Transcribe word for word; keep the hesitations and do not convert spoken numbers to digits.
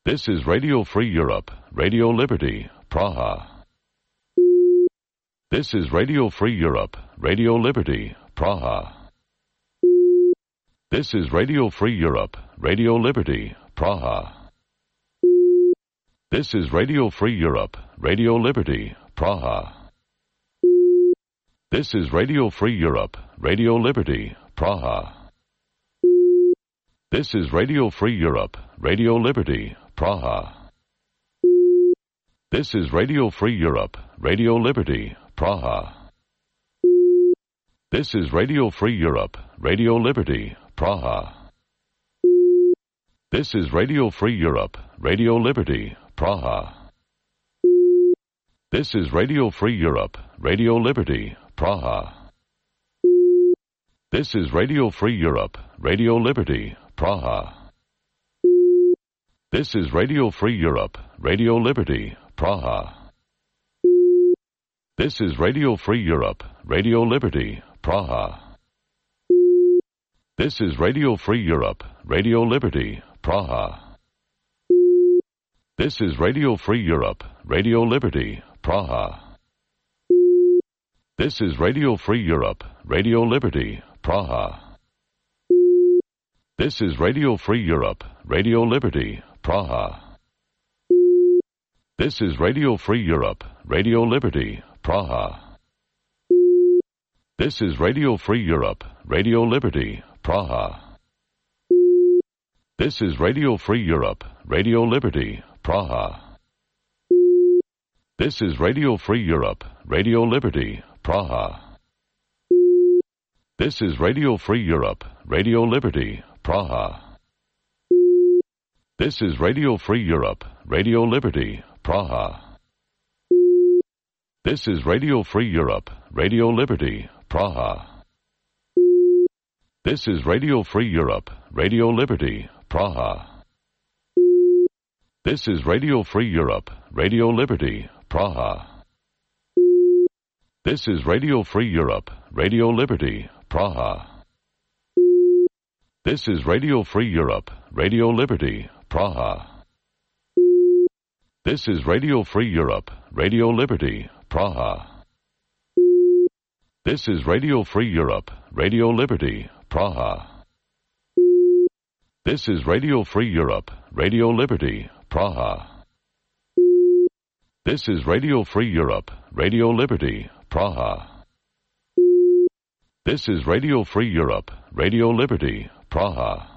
This is Radio Free Europe, Radio Liberty, Praha. This is Radio Free Europe, Radio Liberty, Praha. This is Radio Free Europe, Radio Liberty, Praha. This is Radio Free Europe, Radio Liberty, Praha. This is Radio Free Europe, Radio Liberty, Praha. This is Radio Free Europe, Radio Liberty, Praha. This is Radio Free Europe, Radio Liberty, Praha. This is Radio Free Europe, Radio Liberty, Praha. This is Radio Free Europe, Radio Liberty, Praha. This is Radio Free Europe, Radio Liberty, Praha. This is Radio Free Europe, Radio Liberty, Praha. This is Radio Free Europe, Radio Liberty, Praha. This is Radio Free Europe, Radio Liberty, Praha. This is Radio Free Europe, Radio Liberty, Praha. This is Radio Free Europe, Radio Liberty, Praha. This is Radio Free Europe, Radio Liberty, Praha. This is Radio Free Europe, Radio Liberty, Praha. This is Radio Free Europe, Radio Liberty, Praha. This is Radio Free Europe, Radio Liberty, Praha. This is Radio Free Europe, Radio Liberty, Praha. This is Radio Free Europe, Radio Liberty, Praha. This is Radio Free Europe, Radio Liberty, Praha. This is Radio Free Europe, Radio Liberty, Praha. This is Radio Free Europe, Radio Liberty, Praha. This is Radio Free Europe, Radio Liberty, Praha. This is Radio Free Europe, Radio Liberty, Praha. This is Radio Free Europe, Radio Liberty, Praha. This is Radio Free Europe, Radio Liberty, Praha. This is Radio Free Europe, Radio Liberty, Praha. This is Radio Free Europe, Radio Liberty, Praha. This is Radio Free Europe, Radio Liberty, Praha. This is Radio Free Europe, Radio Liberty, Praha. This is Radio Free Europe, Radio Liberty, Praha.